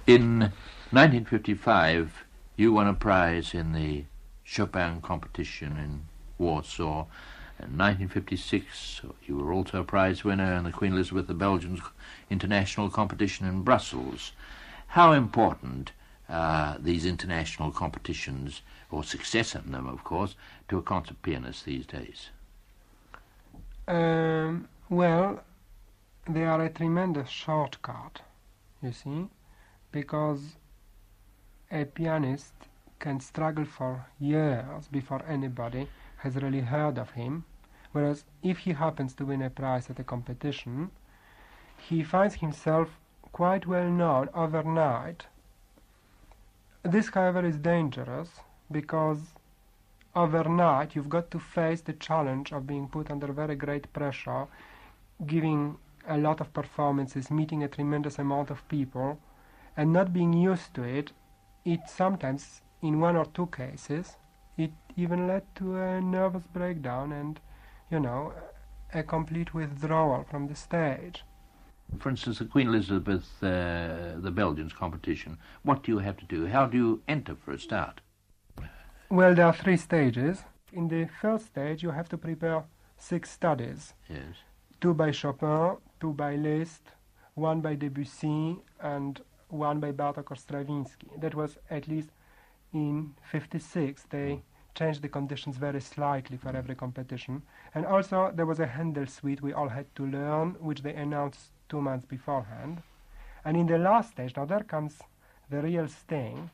In 1955, you won a prize in the Chopin competition in Warsaw. In 1956, you were also a prize winner in the Queen Elizabeth of Belgium's international competition in Brussels. How important are these international competitions, or success in them, of course, to a concert pianist these days? Well, they are a tremendous shortcut, you see, because a pianist can struggle for years before anybody has really heard of him, whereas if he happens to win a prize at a competition, he finds himself quite well known overnight. This, however, is dangerous because overnight you've got to face the challenge of being put under very great pressure, giving a lot of performances, meeting a tremendous amount of people, and not being used to it. It sometimes, in one or two cases, it even led to a nervous breakdown and, a complete withdrawal from the stage. For instance, the Queen Elizabeth, the Belgians competition, what do you have to do? How do you enter for a start? Well, there are 3 stages. In the first stage, you have to prepare 6 studies. Yes. 2 by Chopin, 2 by Liszt, 1 by Debussy, and 1 by Bartók or Stravinsky. That was at least in 56. They changed the conditions very slightly for every competition. And also there was a Handel suite we all had to learn, which they announced 2 months beforehand. And in the last stage, now there comes the real sting.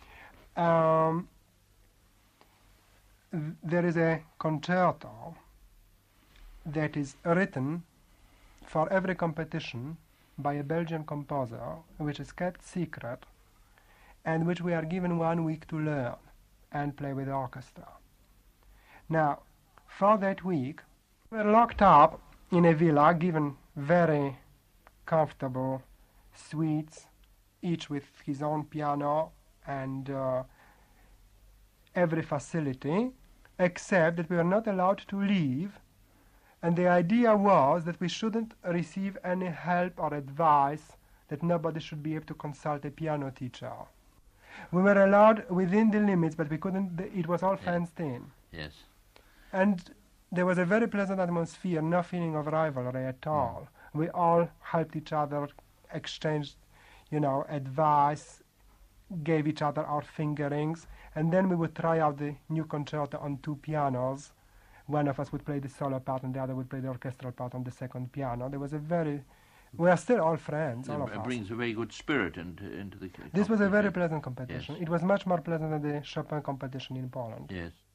There is a concerto that is written for every competition by a Belgian composer, which is kept secret, and which we are given 1 week to learn and play with the orchestra. Now, for that week, we were locked up in a villa, given very comfortable suites, each with his own piano and every facility, except that we were not allowed to leave. And the idea was that we shouldn't receive any help or advice, that nobody should be able to consult a piano teacher. We were allowed within the limits, but we couldn't, it was all fenced in. Yes. And there was a very pleasant atmosphere, no feeling of rivalry at all. We all helped each other, exchanged, advice, gave each other our fingerings, and then we would try out the new concerto on 2 pianos. One of us would play the solo part and the other would play the orchestral part on the second piano. There was we are still all friends, all of us. It brings a very good spirit into the This was a very pleasant competition. Yes. It was much more pleasant than the Chopin competition in Poland. Yes.